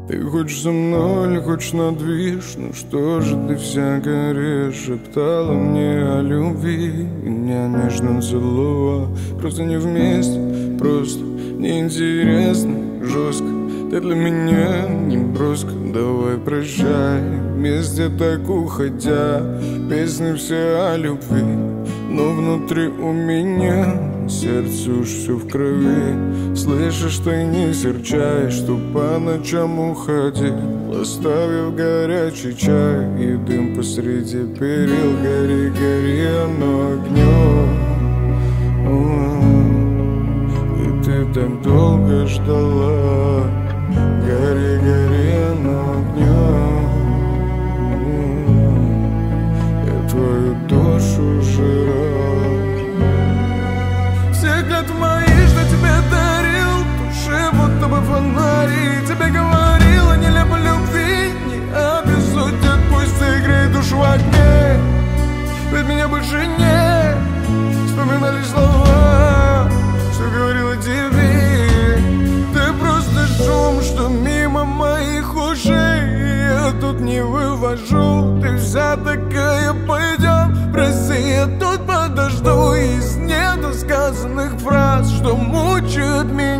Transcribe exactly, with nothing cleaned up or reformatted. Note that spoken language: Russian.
Ты хочешь со мной или хочешь на движ? Ну что же ты вся горишь? Шептала мне о любви, меня нежно целовала. Просто не вместе, просто неинтересно, жестко. Ты для меня не броско, давай прощай. Вместе так уходя, песни все о любви, но внутри у меня сердце уж все в крови. Слышишь, ты не серчай, что по ночам уходил, оставив горячий чай и дым посреди перил. Гори, гори, оно огнем, и ты так долго ждала. Гори, гори, оно огнем, я твою душу жрал. Все клятвы мои, что тебе дарил, души будто бы фонари. Тебе говорила, не люблю любви, не обессудет, пусть сыграет душу в огне. Ведь меня больше нет, вспоминали слова, что говорила тебе. Ты просто шум, что мимо моих ушей, я тут не вывожу. Ты вся такая, пойдем, прости, я тут подожду. Из недосказанных фраз, что мучают меня,